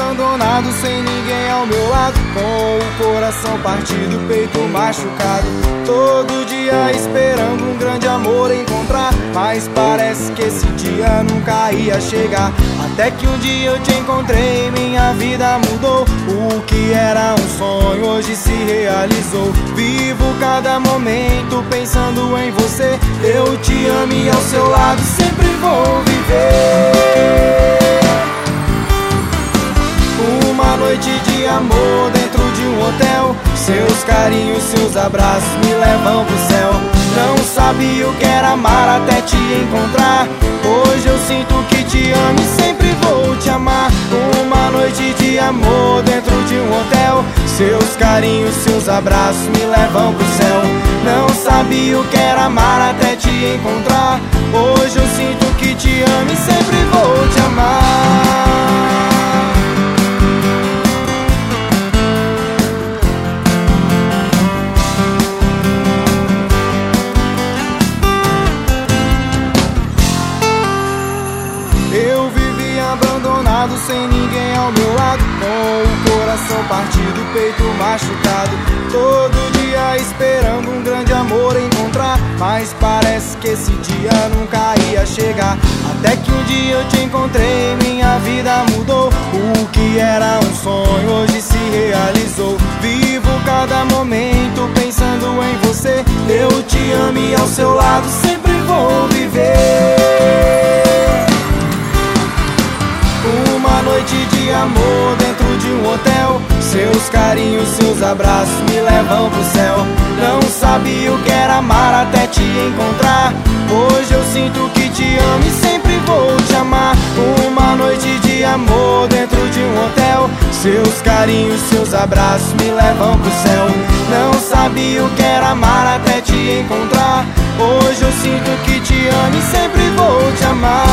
abandonado, sem ninguém ao meu lado, com o coração partido, peito machucado. Todo dia esperando um grande amor encontrar, mas parece que esse dia nunca ia chegar. Até que um dia eu te encontrei e minha vida mudou. O que era um sonho hoje se realizou. Vivo cada momento pensando em você. Eu te amo e ao seu lado sempre vou viver. Uma noite de amor dentro de um hotel. Seus carinhos, seus abraços me levam pro céu. Não sabia o que era amar até te encontrar. Hoje eu sinto que te amo e sempre vou te amar. Uma noite de amor dentro de um hotel. Seus carinhos, seus abraços me levam pro céu. Não sabia o que era amar até te encontrar. Hoje eu sinto que te amo e sempre vou te amar. Abandonado, sem ninguém ao meu lado, com o coração partido, peito machucado. Todo dia esperando um grande amor encontrar, mas parece que esse dia nunca ia chegar. Até que um dia eu te encontrei e minha vida mudou. O que era um sonho hoje se realizou. Vivo cada momento pensando em você. Eu te amo e ao seu lado sempre vou viver. Uma noite de amor dentro de um hotel. Seus carinhos, seus abraços me levam pro céu. Não sabia o que era amar até te encontrar. Hoje eu sinto que te amo e sempre vou te amar. Uma noite de amor dentro de um hotel. Seus carinhos, seus abraços me levam pro céu. Não sabia o que era amar até te encontrar. Hoje eu sinto que te amo e sempre vou te amar.